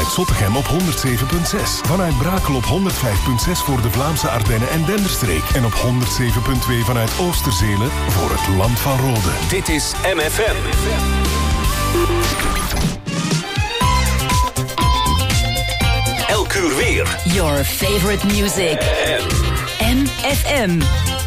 vanuit Zottegem op 107.6. Vanuit Brakel op 105.6 voor de Vlaamse Ardennen en Denderstreek. En op 107.2 vanuit Oosterzelen voor het Land van Rode. Dit is MFM. Elk uur weer. Your favorite music. MFM.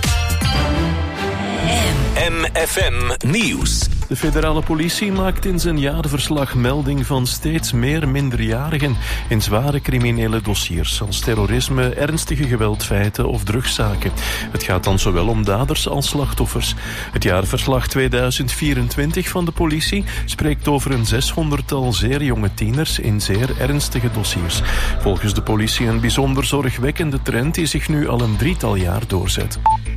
MFM Nieuws. De federale politie maakt in zijn jaarverslag melding van steeds meer minderjarigen in zware criminele dossiers als terrorisme, ernstige geweldfeiten of drugszaken. Het gaat dan zowel om daders als slachtoffers. Het jaarverslag 2024 van de politie spreekt over een 600-tal zeer jonge tieners in zeer ernstige dossiers. Volgens de politie een bijzonder zorgwekkende trend die zich nu al een 3-tal jaar doorzet.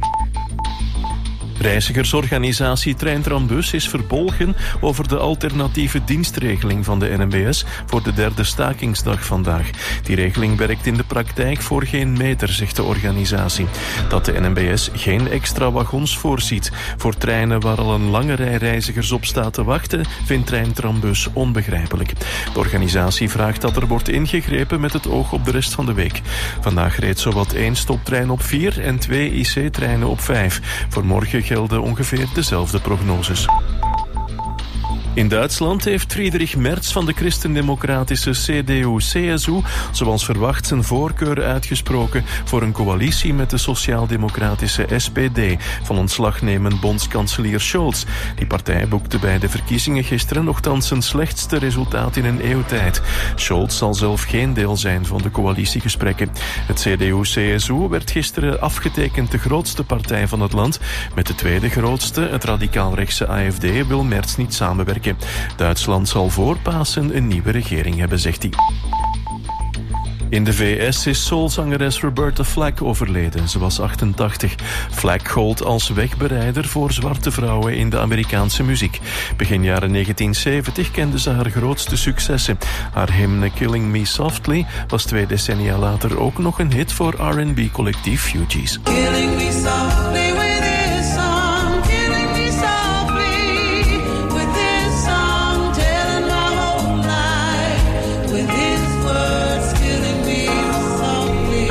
Reizigersorganisatie Trein Trambus is verbolgen over de alternatieve dienstregeling van de NMBS voor de 3e stakingsdag vandaag. Die regeling werkt in de praktijk voor geen meter, zegt de organisatie. Dat de NMBS geen extra wagons voorziet voor treinen waar al een lange rij reizigers op staat te wachten, vindt Trein Trambus onbegrijpelijk. De organisatie vraagt dat er wordt ingegrepen met het oog op de rest van de week. Vandaag reed zowat 1 stoptrein op 4 en 2 IC-treinen op 5. Voor morgen gelden ongeveer dezelfde prognoses. In Duitsland heeft Friedrich Merz van de christendemocratische CDU-CSU zoals verwacht zijn voorkeur uitgesproken voor een coalitie met de sociaal-democratische SPD van ontslagnemend bondskanselier Scholz. Die partij boekte bij de verkiezingen gisteren nogthans zijn slechtste resultaat in een eeuwtijd. Scholz zal zelf geen deel zijn van de coalitiegesprekken. Het CDU-CSU werd gisteren afgetekend de grootste partij van het land. Met de tweede grootste, het radicaal-rechtse AfD, wil Merz niet samenwerken. Duitsland zal voor Pasen een nieuwe regering hebben, zegt hij. In de VS is soulzangeres Roberta Flack overleden. Ze was 88. Flack gold als wegbereider voor zwarte vrouwen in de Amerikaanse muziek. Begin jaren 1970 kende ze haar grootste successen. Haar hymne Killing Me Softly was 2 decennia later ook nog een hit voor R&B-collectief Fugees. Killing me softly with this song, killing me softly with this song, telling my whole life with his words, killing me softly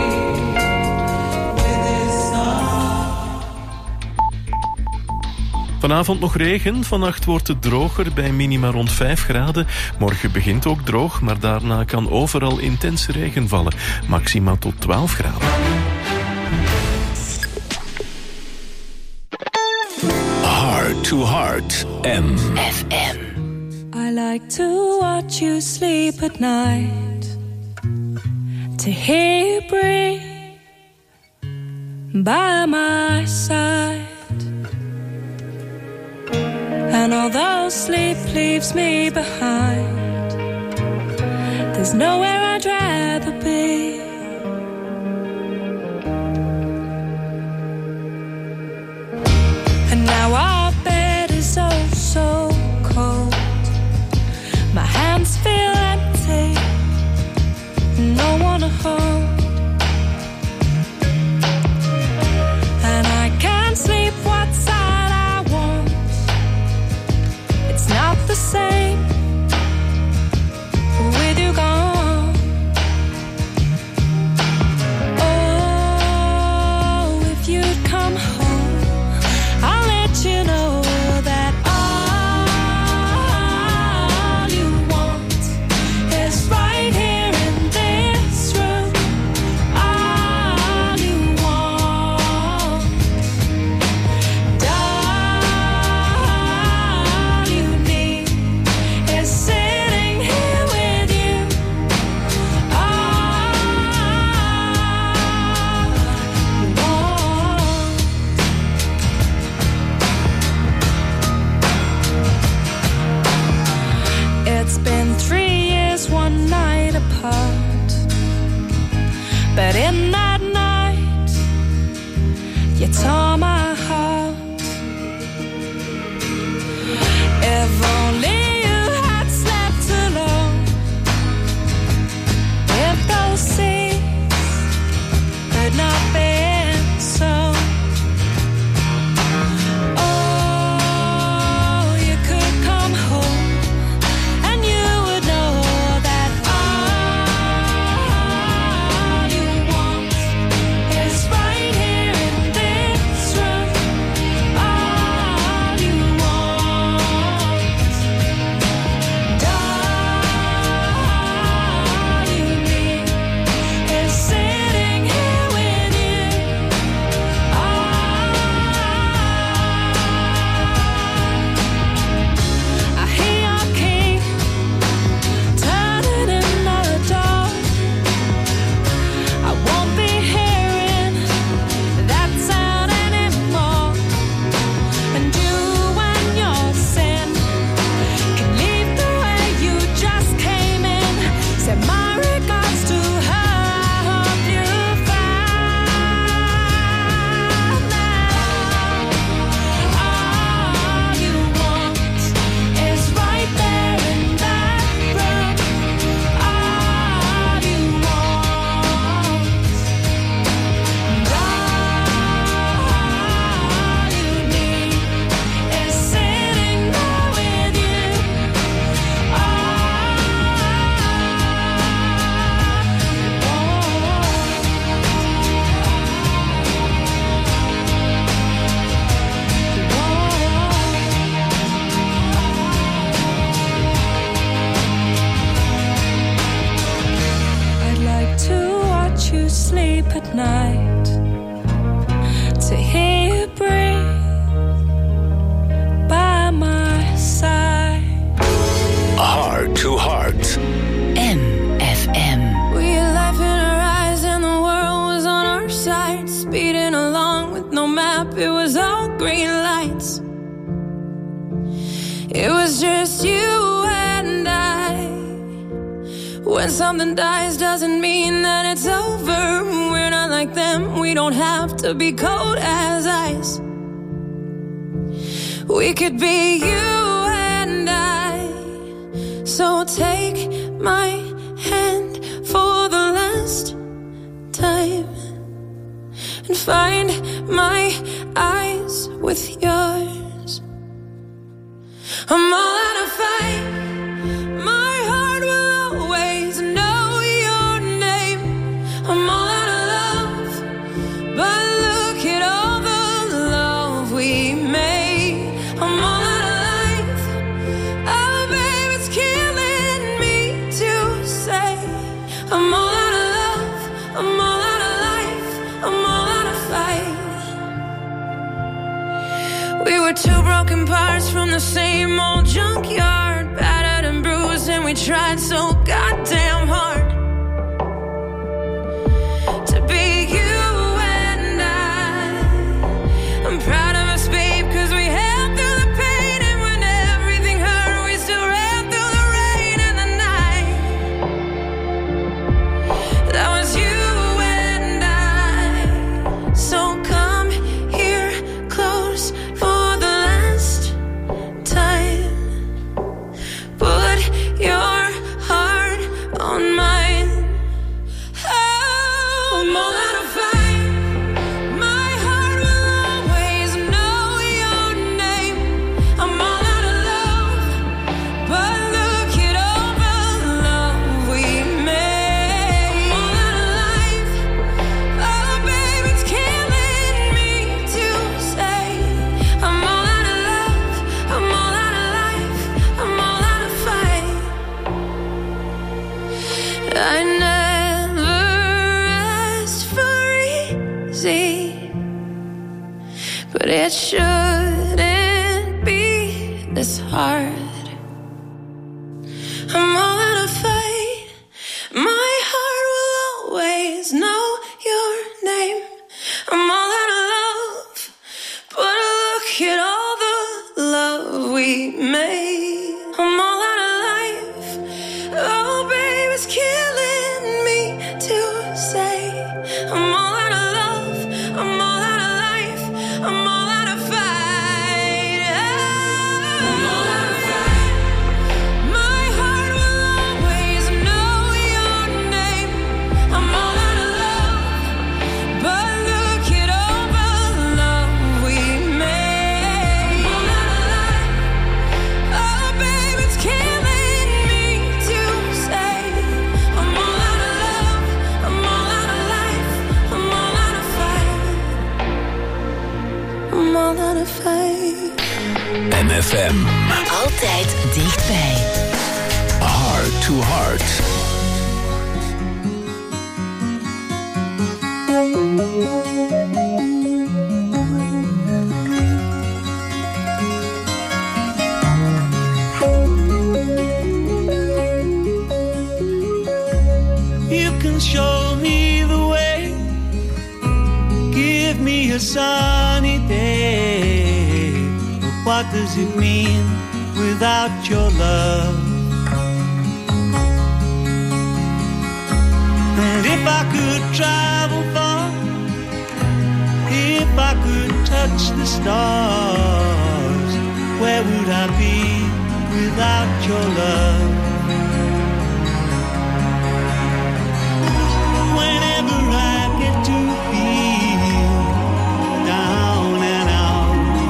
with this song. Vanavond nog regen, vannacht wordt het droger bij minima rond 5 graden. Morgen begint ook droog, maar daarna kan overal intense regen vallen. Maxima tot 12 graden. Heart to Heart FM. I like to watch you sleep at night, to hear you breathe by my side. And although sleep leaves me behind, there's nowhere I'd rather be. And now our bed is oh so cold. My hands feel empty, no one to hold. And I can't sleep what side I want. It's not the same with you gone. Oh, if you'd come home, I'll let you know that all you want is right here in this room. All you want, all you need is sitting here with you. All you want. It's been 3 years, one night apart, but in that night, you tore my heart. If only you had slept alone, if those seas had not been so. Oh, you could come home and you would know that all night to hear you breathe by my side. Heart to Heart. MFM. We had life in our eyes and the world was on our side, speeding along with no map. It was all green lights. It was just you and I. When something dies doesn't mean that it's over. We're not like them. We don't have to be cold as ice. We could be you and I. So take my hand for the last time and find my eyes with yours. I'm all out of fight. My heart will always know your name. I'm all out of love, but look at all the love we made. I'm all out of life. Oh, babe, it's killing me to say. I'm all out of love. I'm all out of life. I'm all out of fight. We were two broken parts from the same old junkyard, battered and bruised, and we tried so goddamn hard to be you and I. I'm proud of us, babe, 'cause we held through the pain, and when everything hurt, we still ran through the rain and the night. That was you and I. So come here close for the last time. Put your heart on mine. Oh, I'm all out of fight. My heart will always know your name. I'm all out of love, but look at all the love we made. I'm all out of life. Oh, babe, it's killing me to say. I'm all out of love. I'm all out of life. I'm all out of fight. I never asked for easy, but it shouldn't be this hard. I'm all out of fight. My heart will always know your name. I'm all out of love, but look at all the love we made. I'm all out of life. Oh, babe, it's killing me to say. I'm all out of love. I'm all out of life. I'm all out of fight. I'm all out of fight. My heart will always know your name. I'm all out of love, but look at all the love we made. I'm all out of life. Oh, babe, it's killing me to say. I'm all out of love. I'm all out of life. I'm all out of fight. I'm all out of fight. MFM. Altijd dichtbij. Heart to Heart. You can show me the way, give me a sunny day. But what does it mean without your love? And if I could travel far, if I could touch the stars, where would I be without your love? Whenever I get to feel down and out,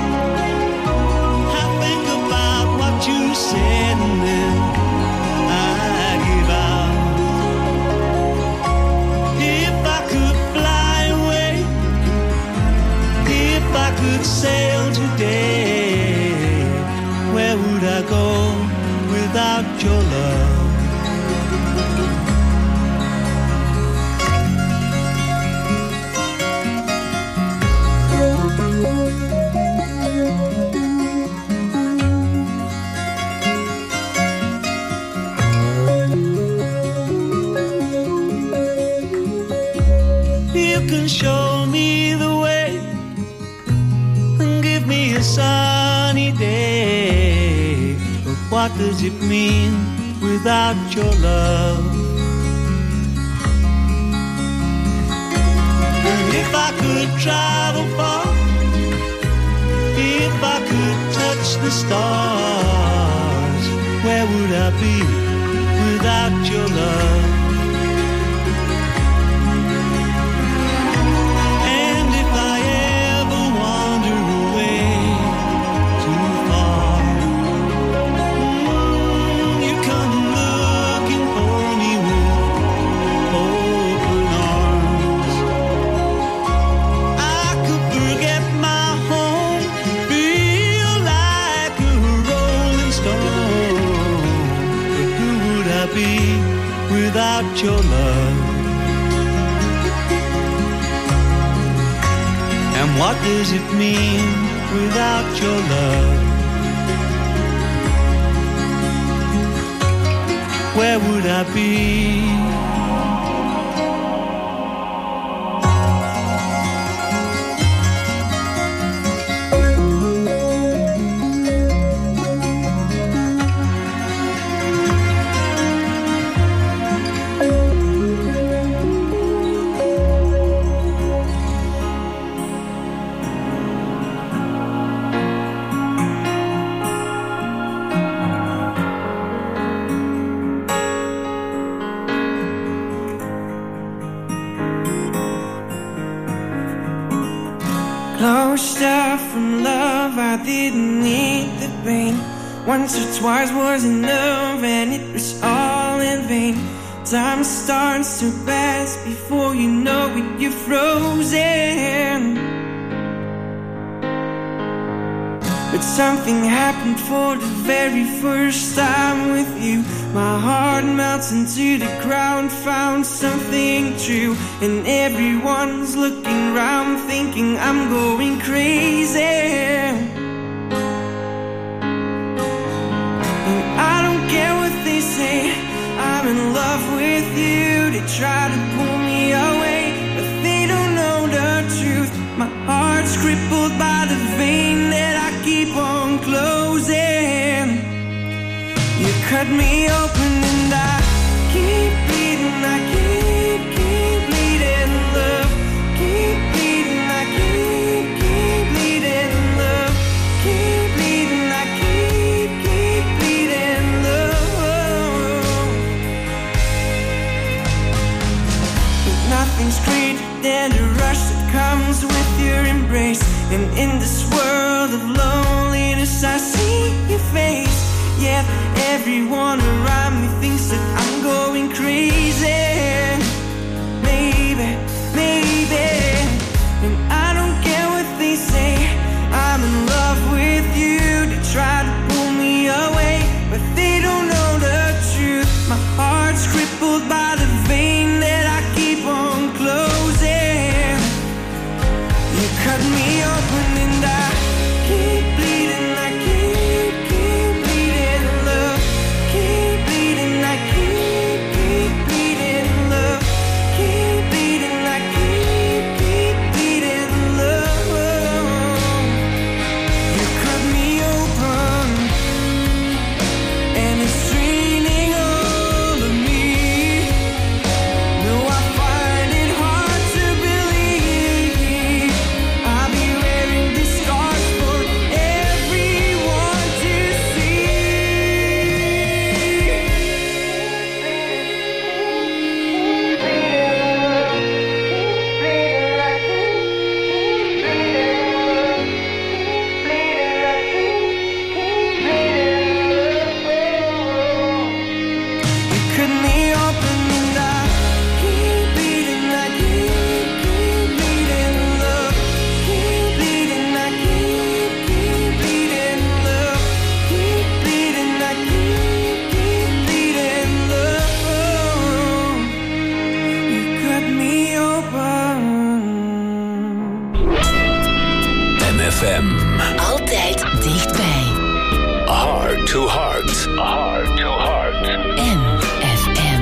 I think about what you said and then I give out. If I could fly away, if I could sail today, where would I go without what does it mean without your love? And if I could travel far, if I could touch the stars, where would I be without your love? And if I ever wander away too far, you come looking for me with open arms. I could forget my home, feel like a rolling stone, but who would I be without your love? And what does it mean without your love? Where would I be? Closed off from love, I didn't need the pain. Once or twice was enough, and it was all in vain. Time starts to pass, before you know it, you're frozen. But something happened for the very first time with you. My heart melts into the ground, found something true. And everyone's looking round, thinking I'm going crazy. And I don't care what they say, I'm in love with you. They try to pull me away, but they don't know the truth. My heart's crippled by the vein that I keep on closing. You cut me open and I keep bleeding, I keep bleeding, love. Keep bleeding, I keep bleeding, love. Keep bleeding, I keep bleeding, love. But nothing's greater than the rush that comes with your embrace. And in this world of loneliness I see your face. Yet everyone around me thinks that I'm going crazy. Maybe, maybe. And I don't care what they say, I'm in love with you. They try to pull me away, but they don't know the truth. My heart's crippled by the vein that I keep on closing. You cut me open and I keep bleeding, I keep bleeding, love. Keep bleeding, I keep bleeding, love. Keep bleeding, I keep bleeding, love. You cut me open and it's draining all of me. No, I find it hard to believe I'll be wearing these scars for everyone to see. You cut me open and I keep bleeding, I keep bleeding, love. Keep bleeding, I keep bleeding, love. Keep bleeding, I keep bleeding, love. You cut me open. MFM. Altijd dichtbij. Heart to heart. Heart to heart. MFM.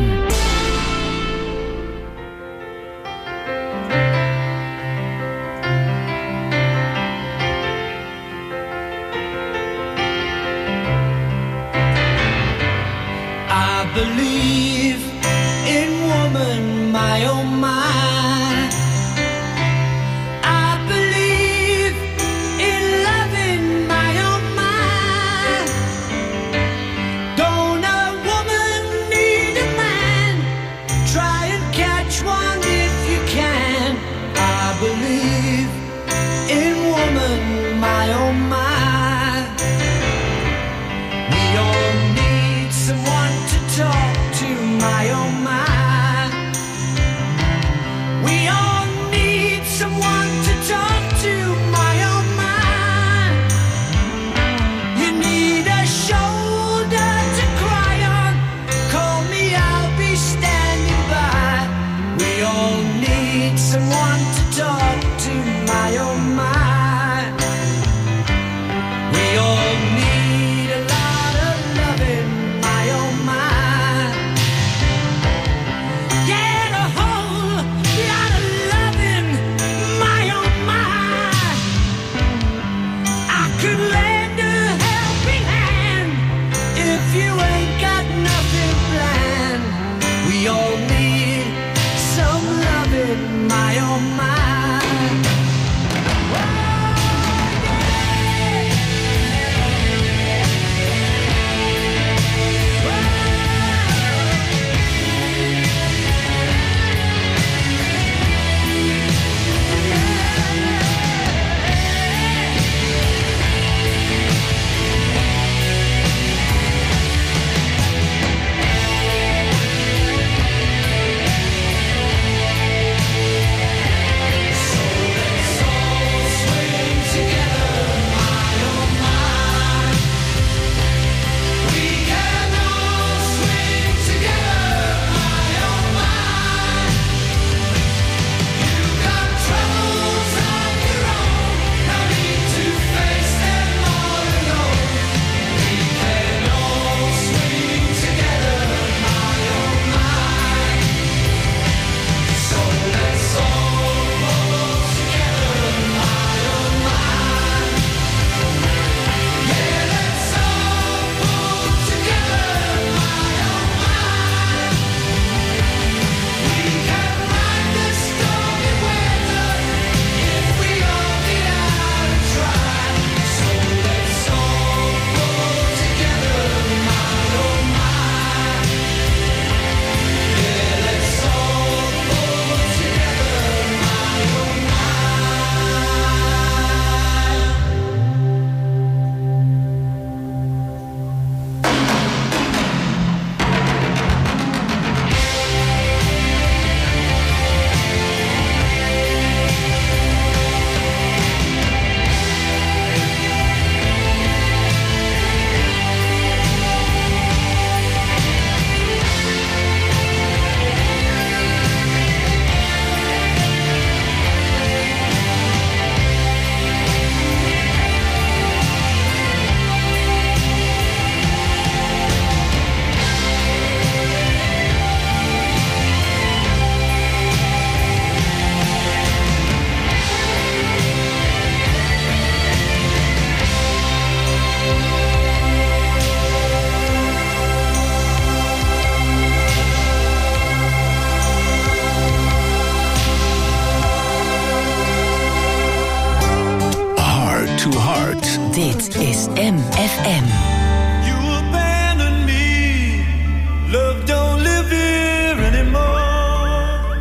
Jam FM. You abandoned me. Love don't live here anymore.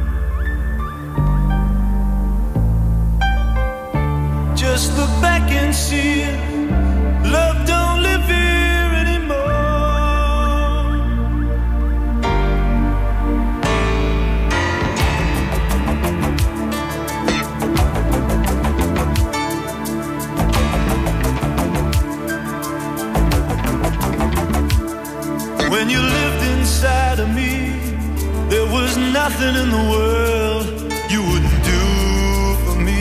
Just look back and see it. Love don't live here anymore. When you lived inside of me, there was nothing in the world you wouldn't do for me.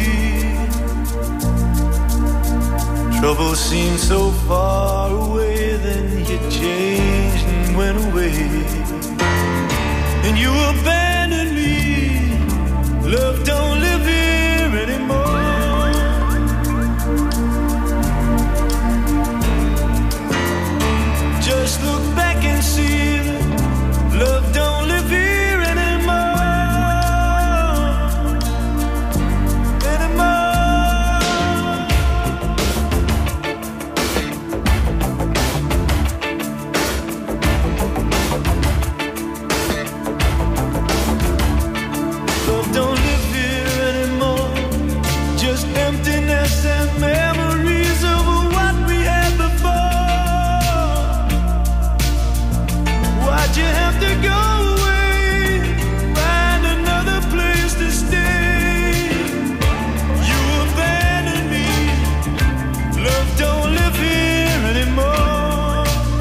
Trouble seemed so far away, then you changed and went away. And you abandoned me. Love don't live here anymore. Just look back and see that love don't live here anymore. Love don't live here anymore. Just emptiness and memories of what we had before. Why'd you have to go away? Find another place to stay. You abandoned me. Love don't live here anymore.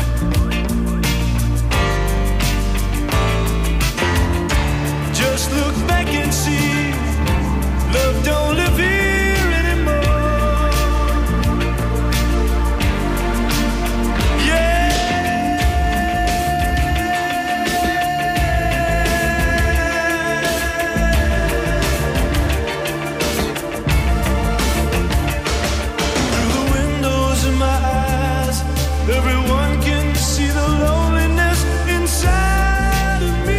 Just look back and see. Love don't live here anymore. Yeah. Through the windows of my eyes, everyone can see the loneliness inside of me.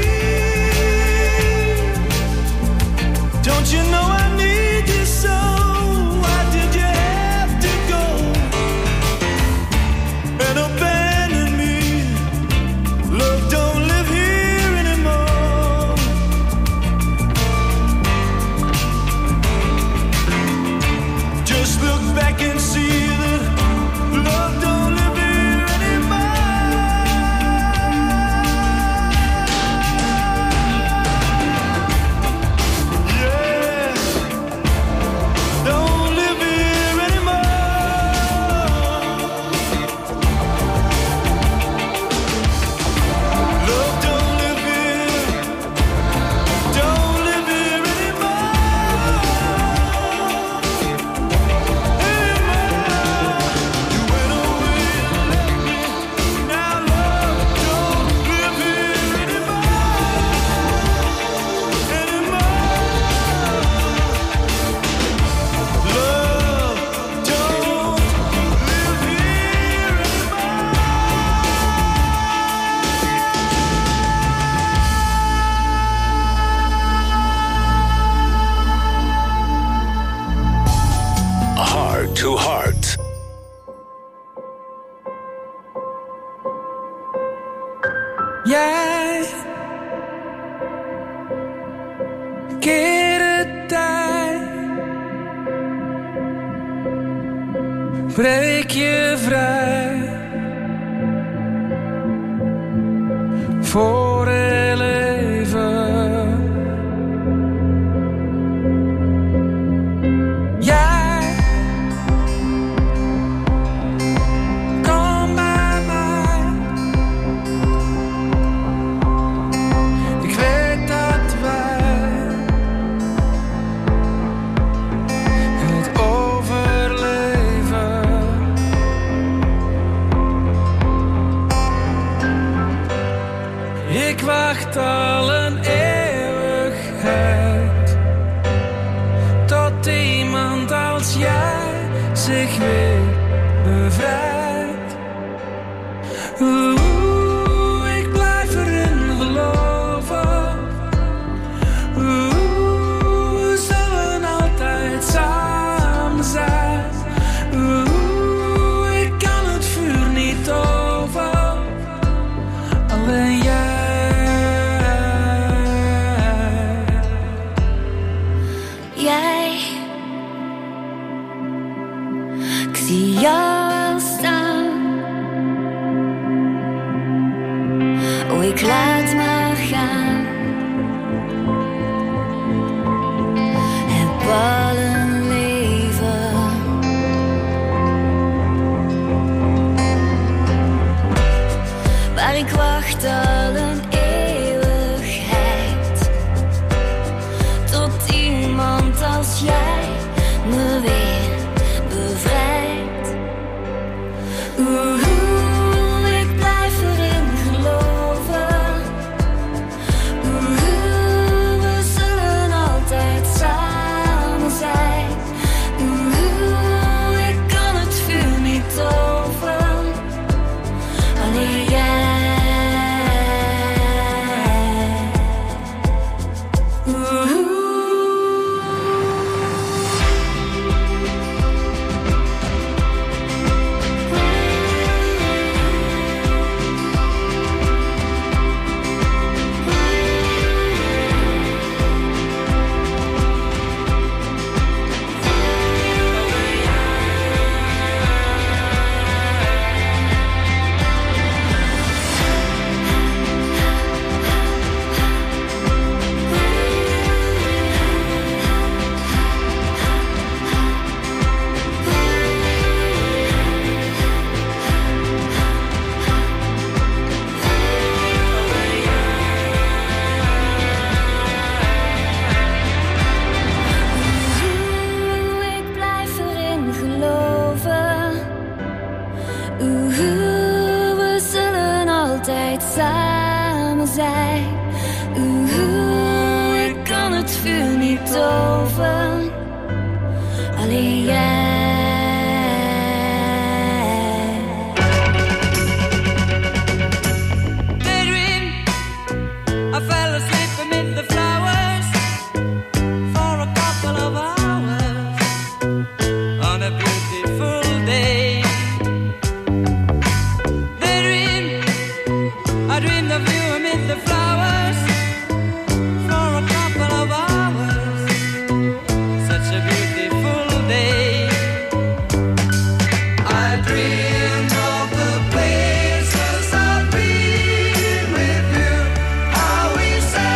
Don't you know I need you so? Why did you have to go and abandon me? Love don't live here anymore. Just look back and see that love don't live here anymore. Yeah, don't live here anymore. Love don't live here, don't live here anymore. You went away and left me. Now love don't live here anymore. Love don't live here Heart to Heart. Jij keerde tijd, breek je vrij voor heel even. Jij kom bij mij. Ik weet dat wij het overleven. Ik wacht al een eeuwigheid tot iemand als jij zich weer bevrijdt. Ik blijf erin geloven. We zullen altijd samen zijn. We zullen altijd samen zijn. Ik kan het vuur niet doven. Alleen jij. Ik blijf erin geloven. We zullen altijd samen zijn. Ik kan het vuur niet doven. Alleen jij. Daydream, I fell asleep amid the flowers for a couple of hours on a beautiful day. Daydream, I dreamed of you amid the flowers for a couple of hours. Such a beautiful day. I dreamed of the places I've been with you. How we sat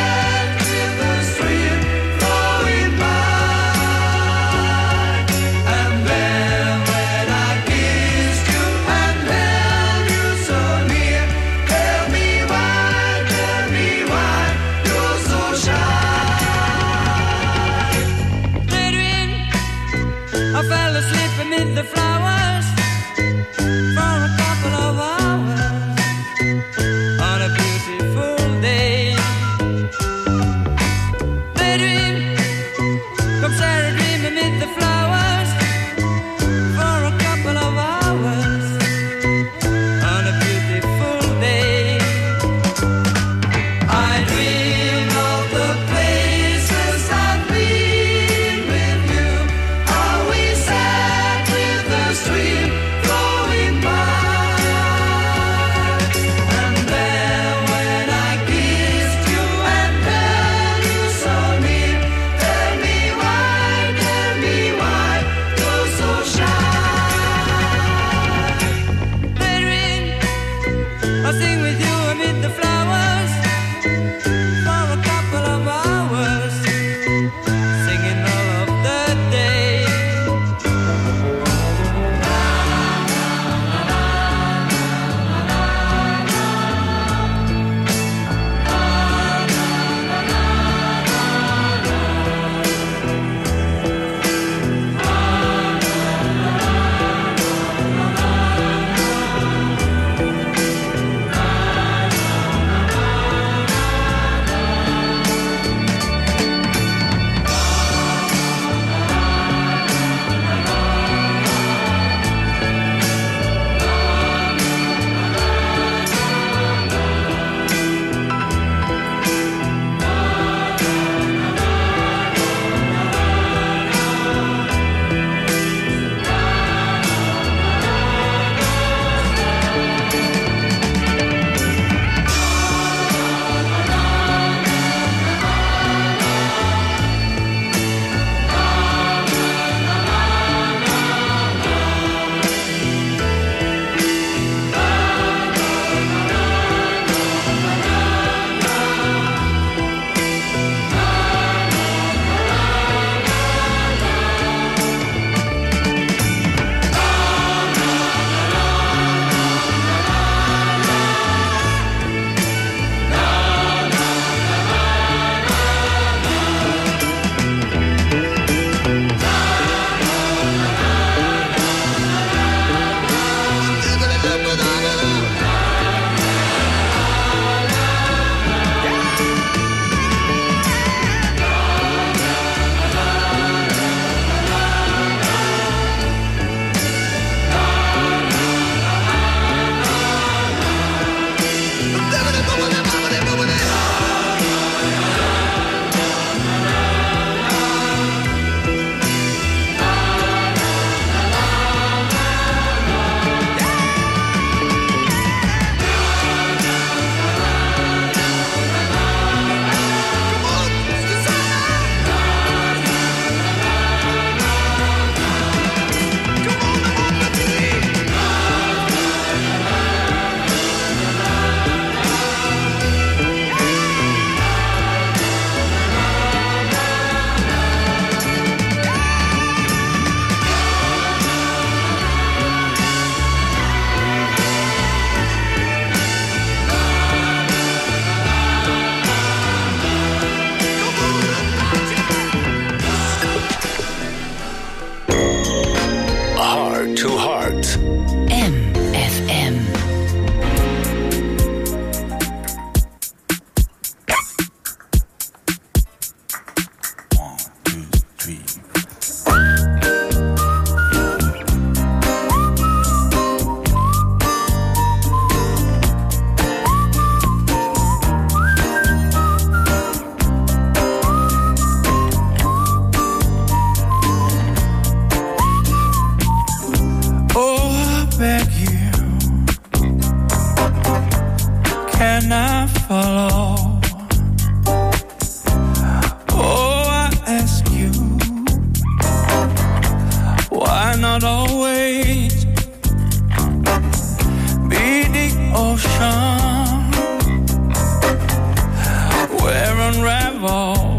of all.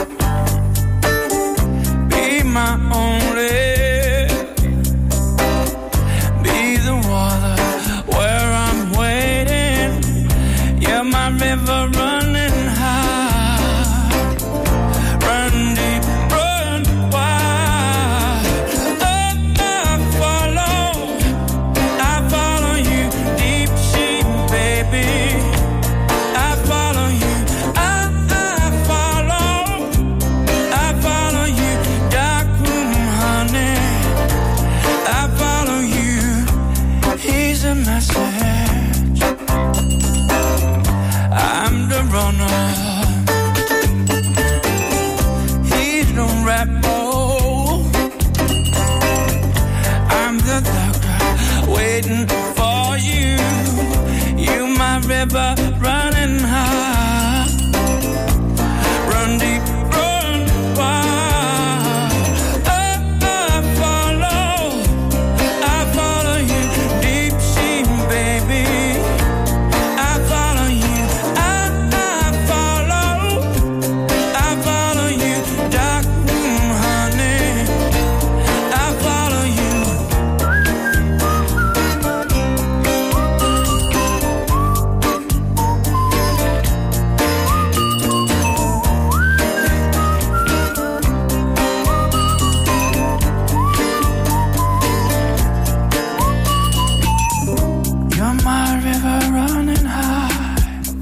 Be my only. Be the water where I'm waiting. You're my river running high. Run deep, run wide. I follow you, deep sea, baby. I follow you, I follow you, dark room, honey. I follow you. Here's a message. I'm the runner. He's the rebel. I'm the doctor waiting for you. You my river running high. Run deep, run wide. I follow you, deep sea, baby. I follow you, I follow you, dark room, honey. I follow you. You're my river running high.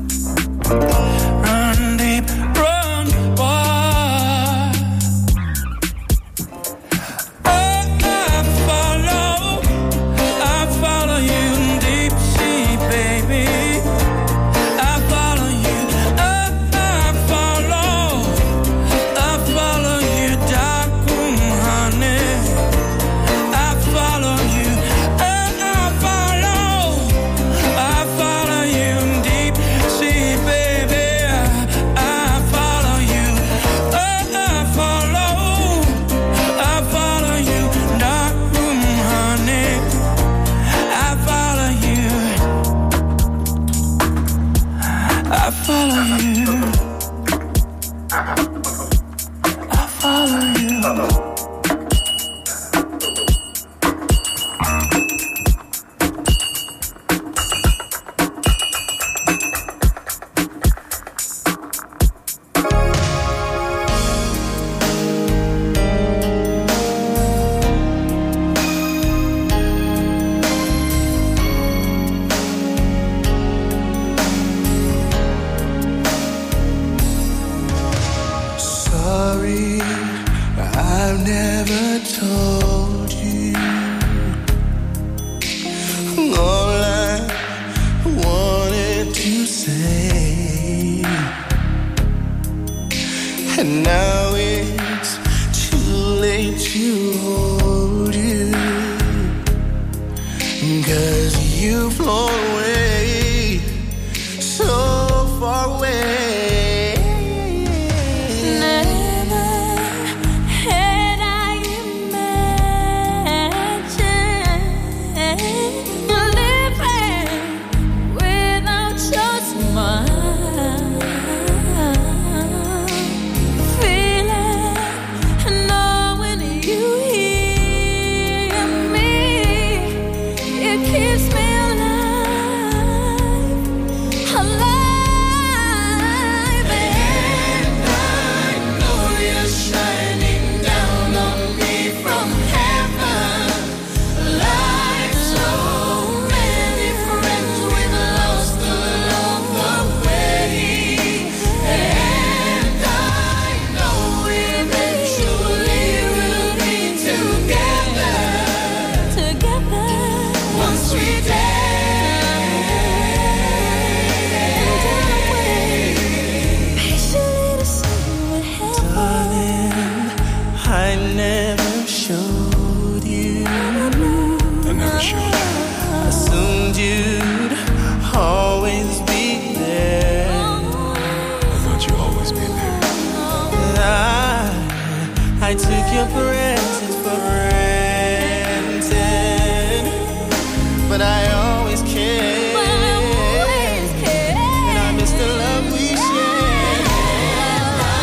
Run deep, run wide. I follow you, deep sea, baby. I follow you, I follow you, dark room, honey. I follow you, I follow you, deep sea, baby. I follow you, I follow you, dark room, honey. I follow you, I follow you, I follow you. Sorry, I've never told you all I wanted to say, and now it's too late to hold you, 'cause you've flown away, so far away. Never had I imagined living without your smile. Feeling, knowing you hear me, it keeps me alive, alive. And I know you're shining down on me from heaven, like so many friends we've lost along the way. And I know eventually we'll be together, once we patiently to see what happens. Darling, I never showed you. I never showed you. Assumed you'd always be there. I thought you'd always be there. I took your presence for granted, but I always cared. And I miss the love we shared.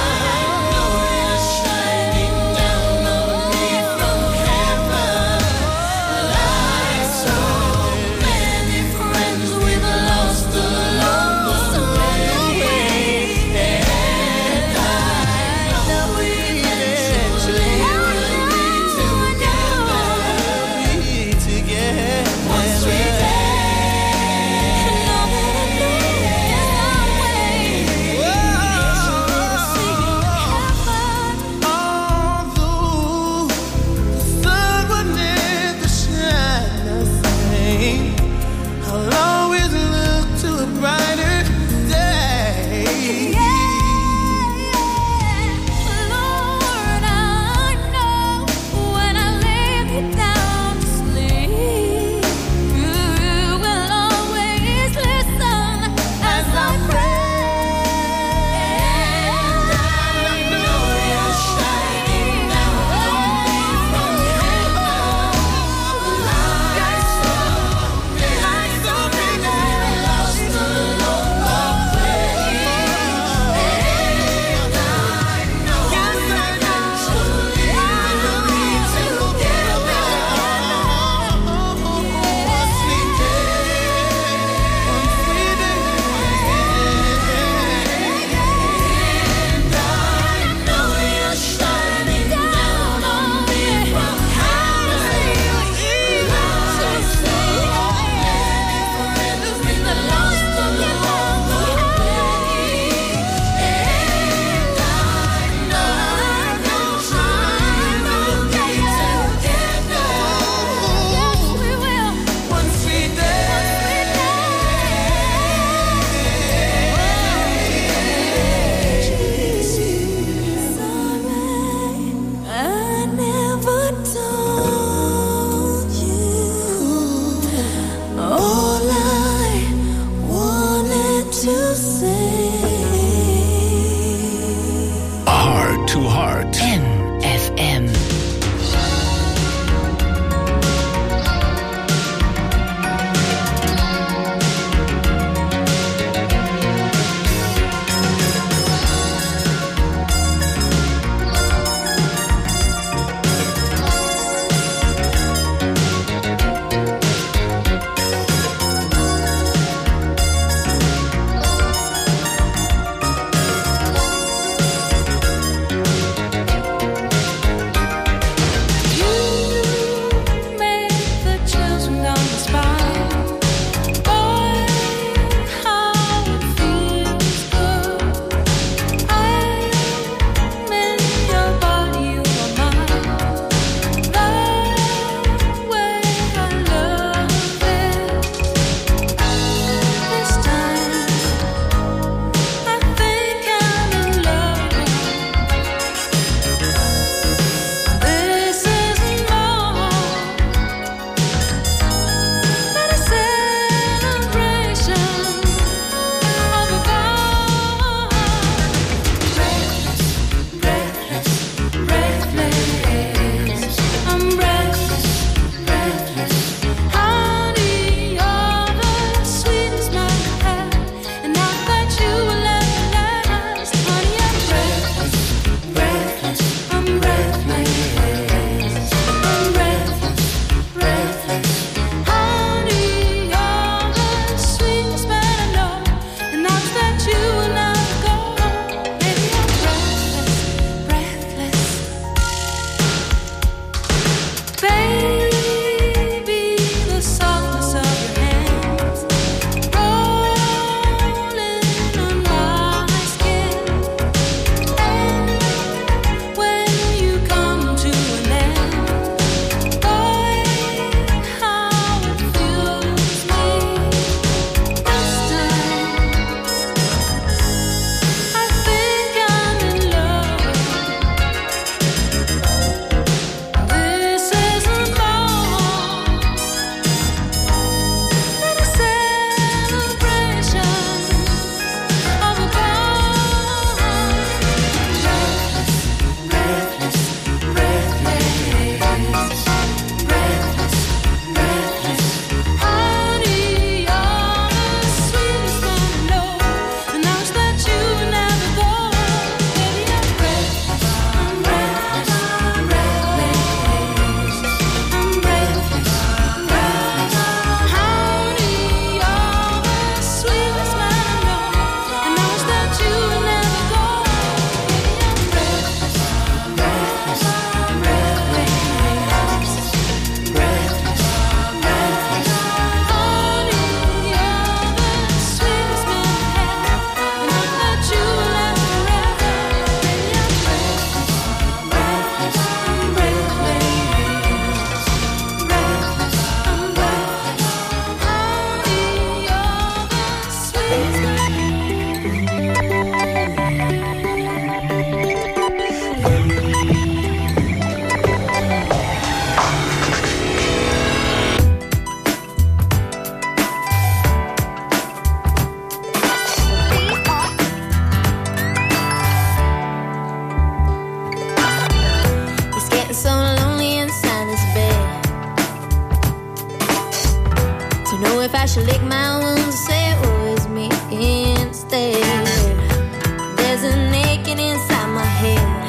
should lick my wounds and say it was me instead. There's an aching inside my head.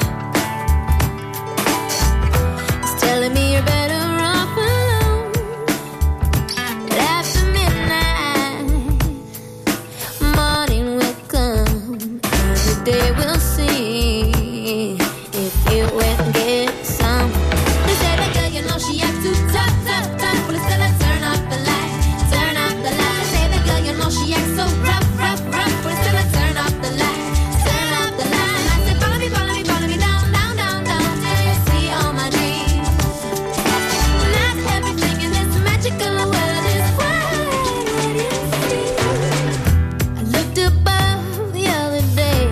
It's telling me you're better off alone. But after midnight, morning will come, and the day will see if you went and get some. They say that girl, you know she acts too tough, tough, tough. But instead I turn off the light, turn off the light. They say that girl, you know she acts so rough, rough, rough. But instead I turn off the light, turn off the light. I say follow me, follow me, follow me down, down, down, down, till you see all my dreams. Not everything in this magical world is quite what it seems. I looked above the other day,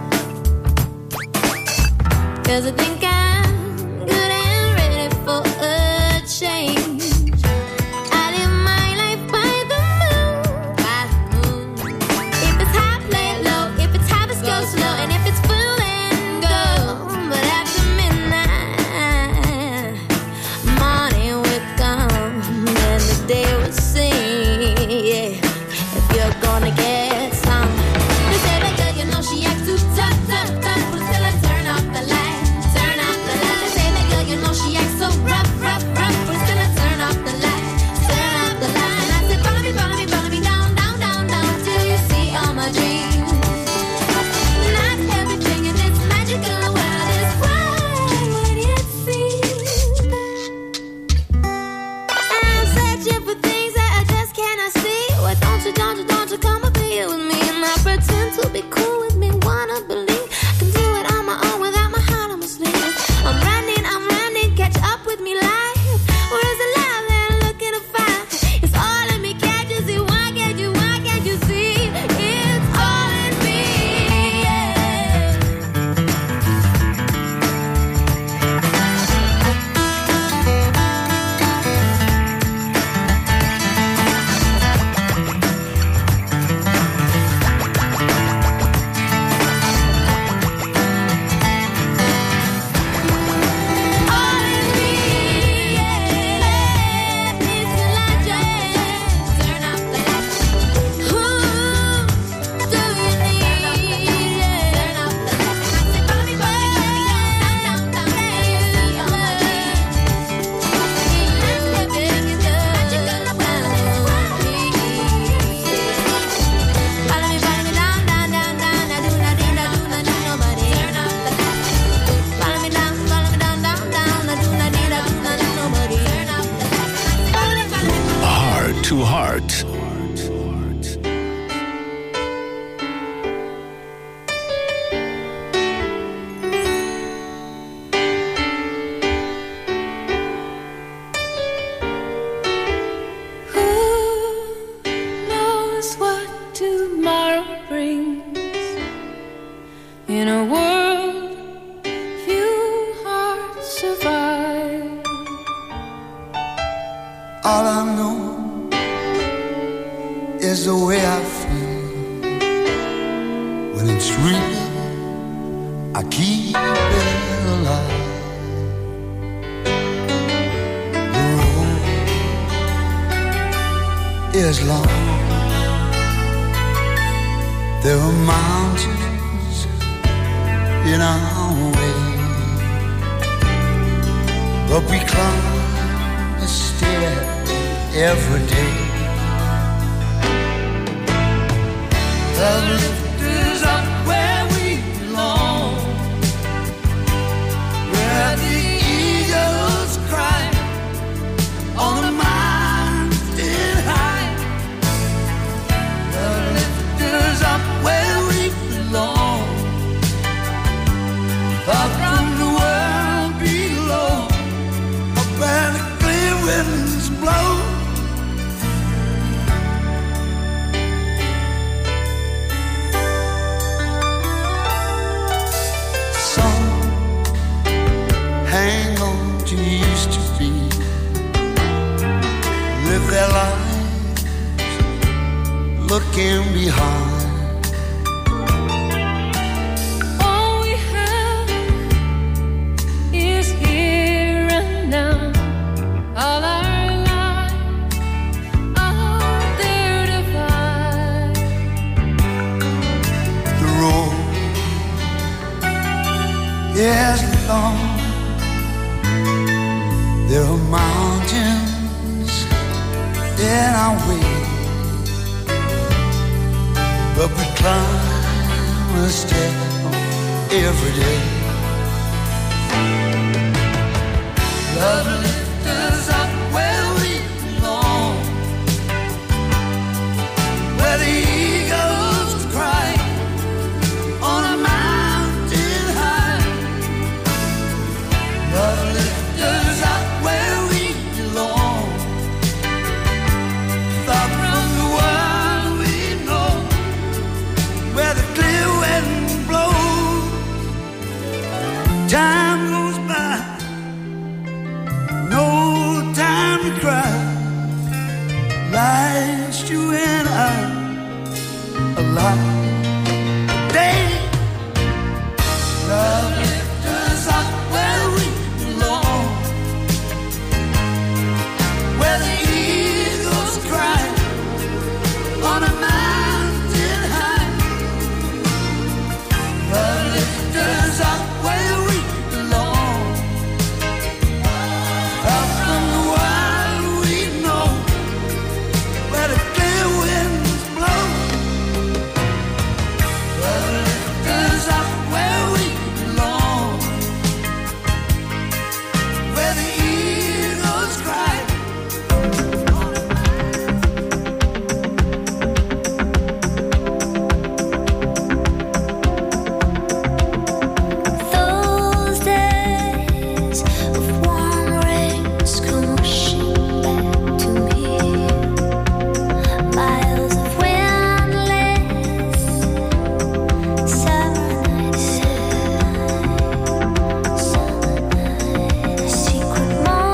'cause I think I'm good and ready for a change. I live my life by the moon, by the moon. If it's high, play it low. If it's harvest, go slow. And if it's full, then go. But after midnight, morning will come, and the day will sing. Yeah, if you're gonna get some. They say that girl, you know she acts too tough, tough, tough. But still I turn off the light, turn off the light. They say that girl, you know she acts so rough, rough, rough. But still I turn off the light, turn off the light. I said follow me, follow me, follow me down, down, down, down, till you see all my dreams. Not everything in this magical world is quite what it seems. I'm searching for things that I just cannot see. Why don't you come up here with me and not pretend to be cool with me? Wanna believe I can do it on my own without my heart on my sleeve. I'm running, catch up with me live. Where's the love that I'm looking to find? It's all in me, can't you see? Why can't you see? It's all in me, yeah. All in me, yeah. It's the light, yeah. Turn off the light. Who do you need? Yeah. Turn off the light. I say follow me, follow me down, down, down, down. You see all my dreams. Everything is good. Magical world is what we see. Follow me down, down, down, down. I do not need nobody. Turn off the light. Follow me down, down, down. I do not need nobody. Turn off the light. Follow me. Heart to Heart. Who knows what tomorrow brings? In a world few hearts survive. All I know is the way I feel. When it's real, I keep it alive. The road is long. There are mountains in our way, but we climb a stair every day. The lift is up where we belong, where the eagles cry on the mountain high. The lift is up where we belong, far from the world below, up where the clear winds blow. Hang on to used to be, live their lives looking behind. All we have is here and now. All our lives, all there Yes, Lord, there are mountains in our way, but we climb a step every day. Love lifts us up where we belong, where the eagles cry on a mountain high. Love lifts us up where we belong, far from the world we know, where the clear winds blow. Time goes by, no time to cry. Life's you and I alive. Day, love lifts us up where we belong, where the eagles cry on a mountain high. Love lifts us up where we belong, up from the wild we know, where the clear winds blow. Love lifts us up where we belong, where the eagles cry. Those days of warm rains come rushing back to me. Miles of windless summer nights, secret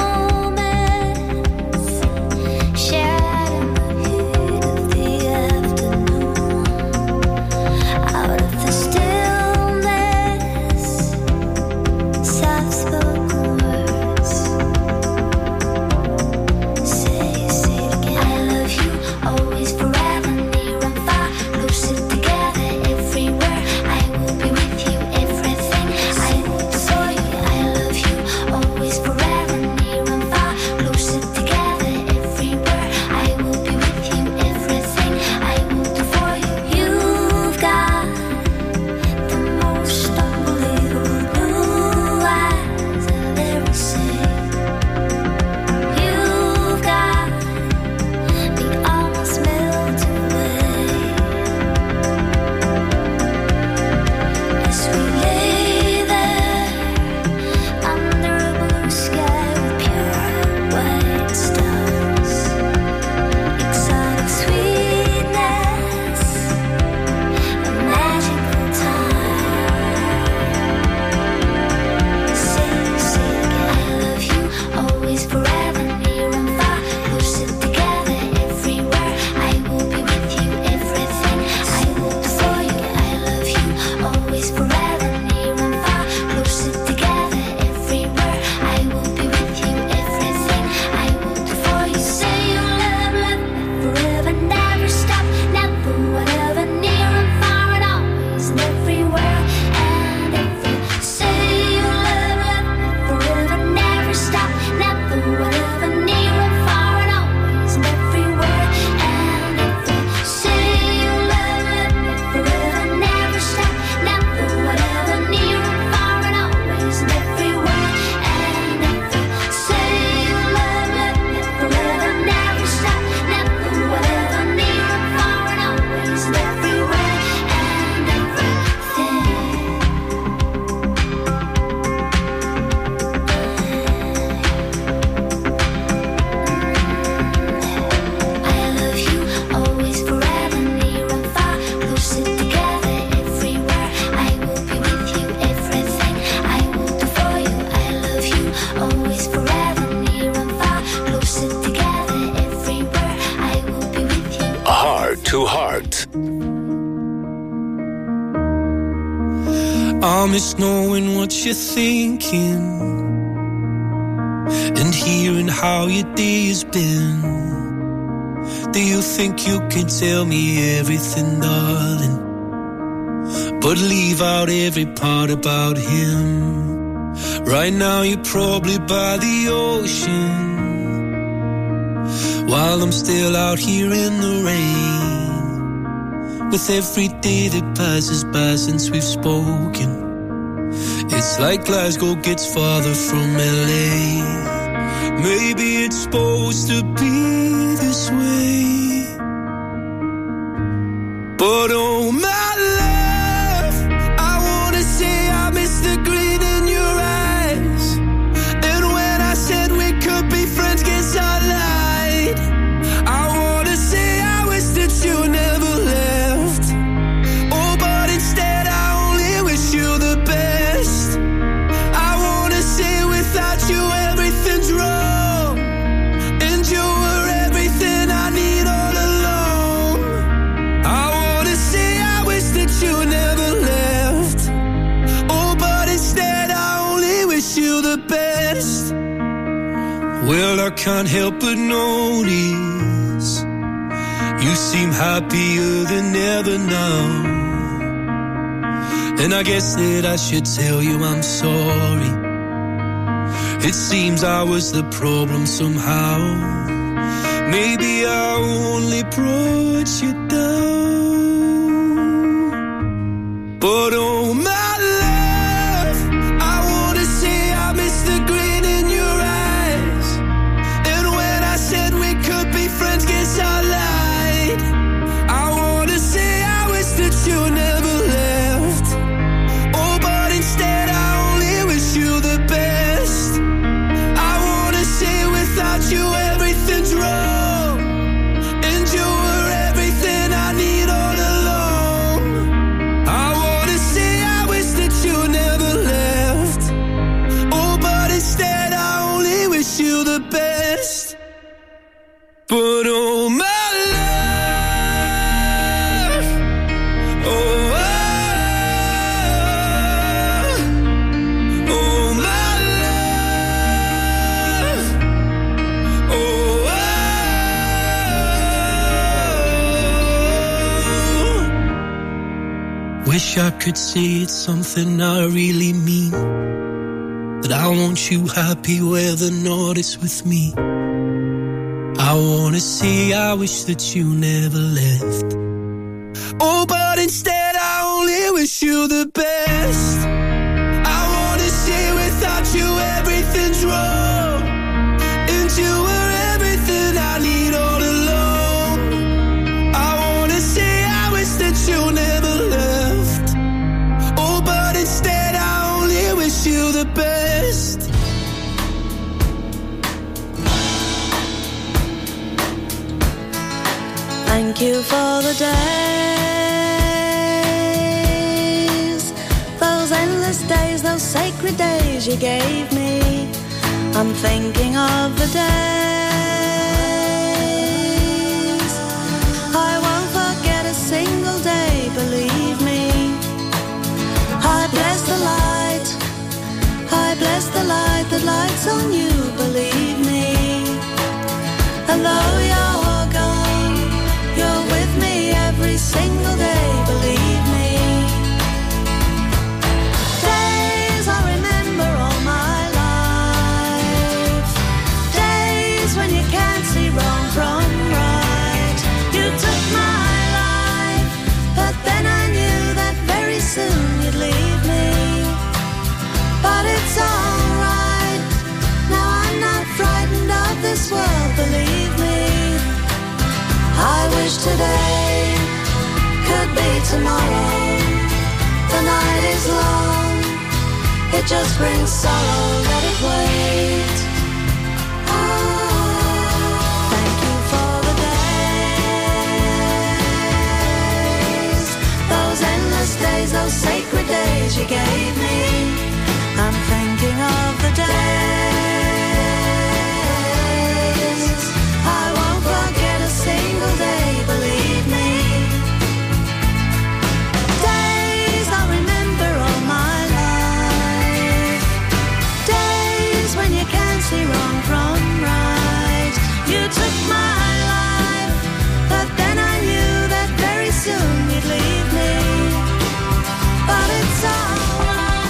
moments shared in the heat of the afternoon. Out of the stillness, soft-spoken words say it again. I love you, always, forever, near and far, closer together, everywhere. I will be with you, everything I will do for you. I love you, always, forever, near and far, closer together, everywhere. I will be with you, everything I will do for you. You've got the most unbelievable blue eyes I've ever seen. You've got me almost melting away as we lay there under a blue sky with pure white stars. Exotic sweetness, a magical time. Say again. I love you, always, forever, near and far, closer together, everywhere. I will be with you, everything I will do for you. I love you, always, forever, near and far, closer together, everywhere. I will be with you, everything I will do for you. Say you love me forever, never stop, never, whatever, near and far, and always, and everywhere, and every. Say you love me forever, never stop, never, whatever, near and far, and always, and everywhere, and every. Say you love me forever, never stop, never, whatever, near and far, and always, and everywhere, and every. Say you love me forever, never stop, never, whatever, near and far, and always, and everywhere, and everything. I love you, always, forever, near and far, closer together, everywhere. I will be with you, everything I will do for you. I love you, always, forever, near and far, closer together, everywhere. I will be with you. Heart to Heart. I miss knowing what you're thinking and hearing how your day has been. Do you think you can tell me everything, darling? but leave out every part about him. Right now you're probably by the ocean, while I'm still out here in the rain. With every day that passes by since we've spoken, it's like Glasgow gets farther from LA. Maybe it's supposed to be this way, but oh my love, I wanna say I miss the green in your eyes. And when I said we could be friends, guess I lied. I wanna say I wish that you never left. Oh, but instead I only wish you the best. I wanna say without you everything's wrong, and you were everything I need all along. I wanna say I wish that you never left. Oh, but instead I only wish you the best. Well, I can't help but notice you seem happier than ever now, and I guess that I should tell you I'm sorry. It seems I was the problem somehow. Maybe I only brought you down, but oh my love, I wanna say I miss the green in your eyes. And when I said we could be friends, guess I lied. I wanna say I wish that you never left. Oh, but instead I only wish you the best. I wanna say without you everything's wrong, and you were everything I need all along. I wanna say I wish that you never left. Oh, but instead I only wish you the best. But oh my love, oh, oh my love, oh, wish I could say it's something I really mean, that I want you happy whether or not it's with me. I wanna say I wish that you never left. Oh, but instead I only wish you the best. I wanna say without you everything's wrong, and you were everything I need all along. I wanna say I wish that you never left. Oh, but instead I only wish you the best. Thank you for the days, those endless days, those sacred days you gave me. I'm thinking of the days I won't forget a single day, believe me. I bless the light, I bless the light that lights on you, believe me. And though you're gone, you're with me every single day, believe me. Days I remember all my life, days when you can't see wrong from right. You took my life, but then I knew that very soon you'd leave me. But it's alright, now I'm not frightened of this world, believe me. I wish today could be tomorrow. The night is long, it just brings sorrow, let it wait. Thank you for the days, those endless days, those sacred days you gave